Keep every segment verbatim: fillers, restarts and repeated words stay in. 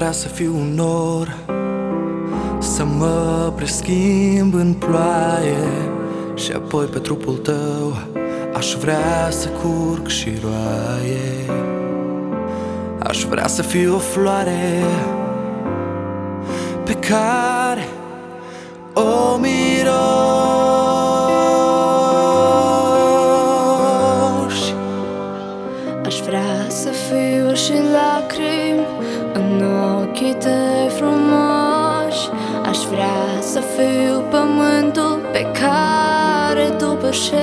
vrea să fiu un nor, să mă preschimb în ploaie, și apoi pe trupul tău aș vrea să curg și roaie. Aș vrea să fiu o floare pe care o miroși. Aș vrea să fiu și lacrimi în ochii tăi frumoși. Aș vrea să fiu pământul pe care tu pășești.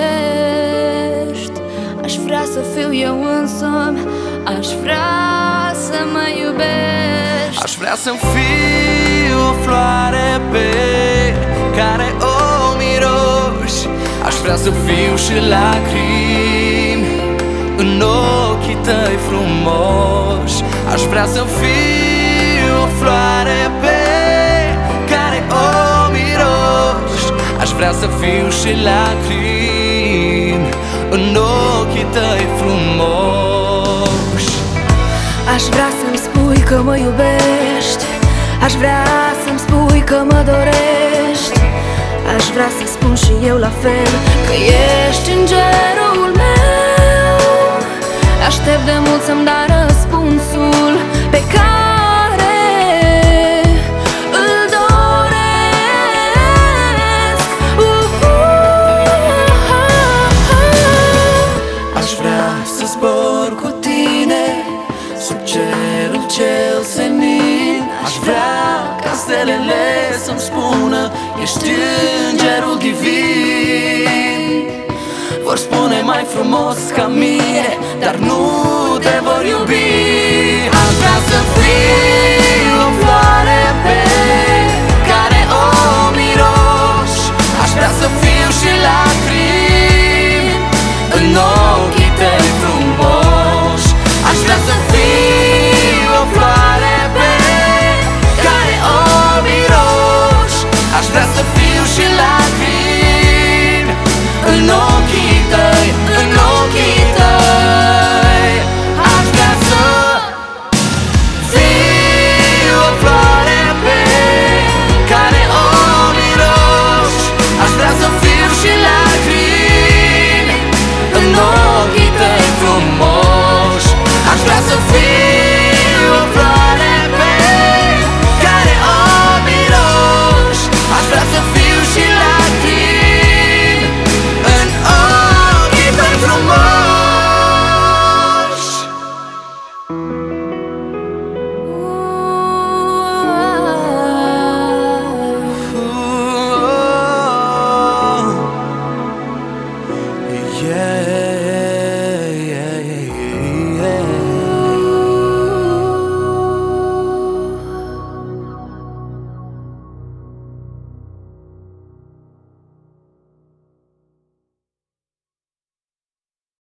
Aș vrea să fiu eu însumi, aș vrea să mă iubești. Aș vrea să fiu o floare pe care o miroși. Aș vrea să fiu și lacrimi în ochii tăi frumoși. Aș vrea să fiu o floare pe care o miroși. Aș vrea să fiu și lacrimi în ochii tăi frumoși. Aș vrea să-mi spui că mă iubești, aș vrea să-mi spui că mă dorești. Aș vrea să spun și eu la fel că ești îngerul meu. Aștept de mult să-mi dai răspunsul pe care îl doresc. Aș vrea să zbor cu tine sub cerul cel senin. Aș vrea ca stelele să-mi spună ești îngerul divin. Vor spune mai frumos ca mine, dar nu te vor iubi.